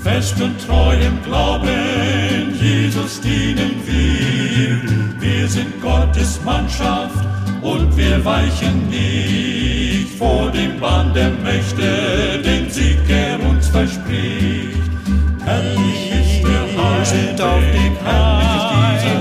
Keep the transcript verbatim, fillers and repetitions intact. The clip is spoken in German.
Fest und treu im Glauben, Jesus dienen wir. Wir sind Gottes Mannschaft und wir weichen nicht vor dem Bann der Mächte, den Sieg er uns verspricht. Herrlich ist der Heilige, herrlich ist dieser